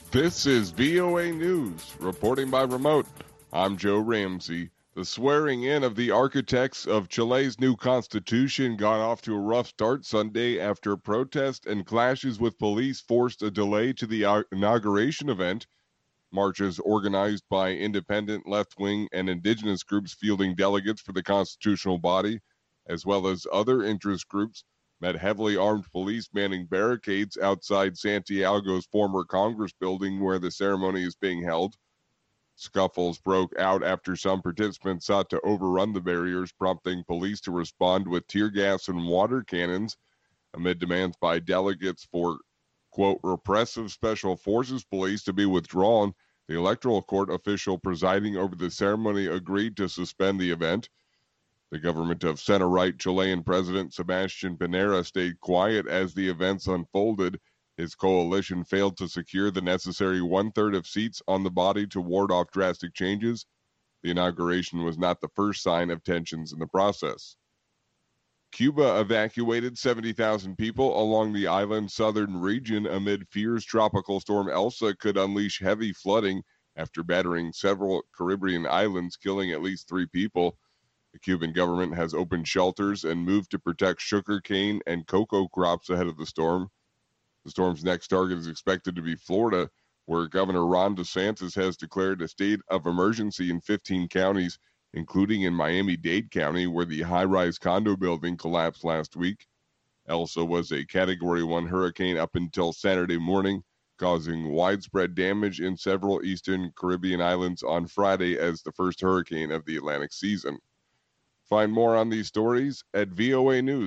This is VOA News, reporting by remote. I'm Joe Ramsey. The swearing in of the architects of Chile's new constitution got off to a rough start Sunday after protests and clashes with police forced a delay to the inauguration event. Marches organized by independent, left-wing, and indigenous groups fielding delegates for the constitutional body, as well as other interest groups, met heavily armed police manning barricades outside Santiago's former Congress building where the ceremony is being held. Scuffles broke out after some participants sought to overrun the barriers, prompting police to respond with tear gas and water cannons amid demands by delegates for, quote, repressive special forces police to be withdrawn. The electoral court official presiding over the ceremony agreed to suspend the event. The government of center-right Chilean President Sebastián Pinera stayed quiet as the events unfolded. His coalition failed to secure the necessary one-third of seats on the body to ward off drastic changes. The inauguration was not the first sign of tensions in the process. Cuba evacuated 70,000 people along the island's southern region amid fears Tropical Storm Elsa could unleash heavy flooding after battering several Caribbean islands, killing at least 3 people. The Cuban government has opened shelters and moved to protect sugarcane and cocoa crops ahead of the storm. The storm's next target is expected to be Florida, where Governor Ron DeSantis has declared a state of emergency in 15 counties, including in Miami-Dade County, where the high-rise condo building collapsed last week. Elsa was a Category 1 hurricane up until Saturday morning, causing widespread damage in several eastern Caribbean islands on Friday as the first hurricane of the Atlantic season. Find more on these stories at VOA News.